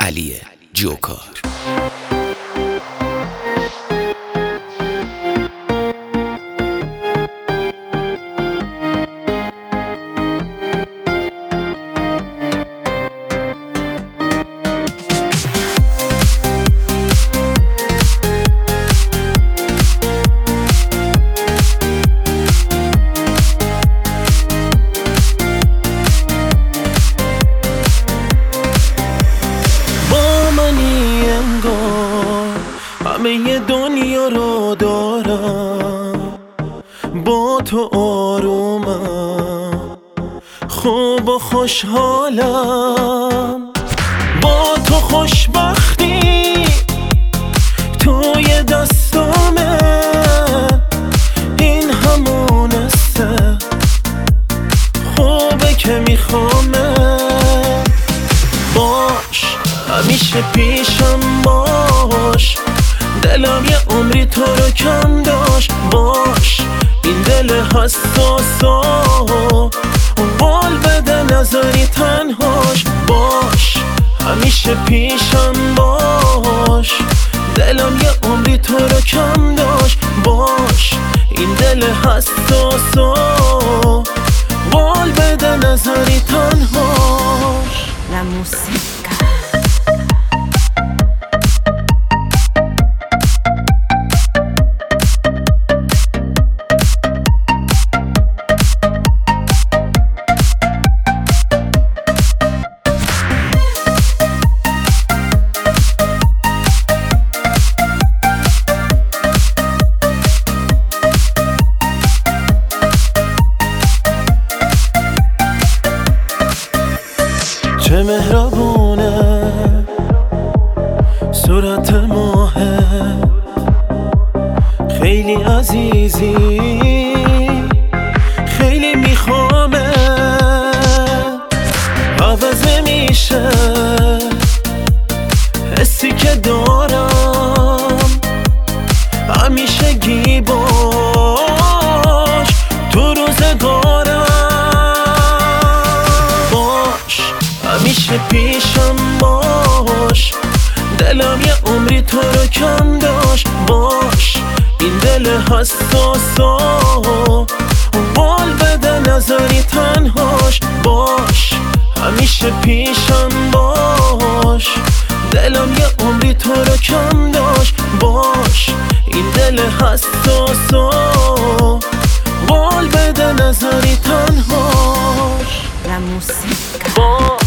علی جوکار. همه دنیا رو دارم، با تو آرومم، خوب و خوشحالم، با تو خوشبختی توی دستامه، این همونسته خوبه که میخوامه. باش همیشه پیشم باش، دلم یه عمری تو رو کم داشت. باش این دل حساسا وال بده نذاری تنهاش. باش همیشه پیشم باش، دلم یه عمری تو رو کم داشت. باش این دل حساسا وال بده نذاری تنهاش. La música. چه مهربونه صورت ماهه، خیلی عزیزی، خیلی میخوامه. عوض میشه حسی که دارم، همیشه باش تو روزگارم. همیشه پیشم باش، دلم یه عمری تو رو کم داشت. باش این دل حساسا وال بده نذاری تنهاش. باش همیشه پیشم باش، دلم یه عمری تو رو کم داشت. باش این دل حساسا وال بده نذاری تنهاش. La música.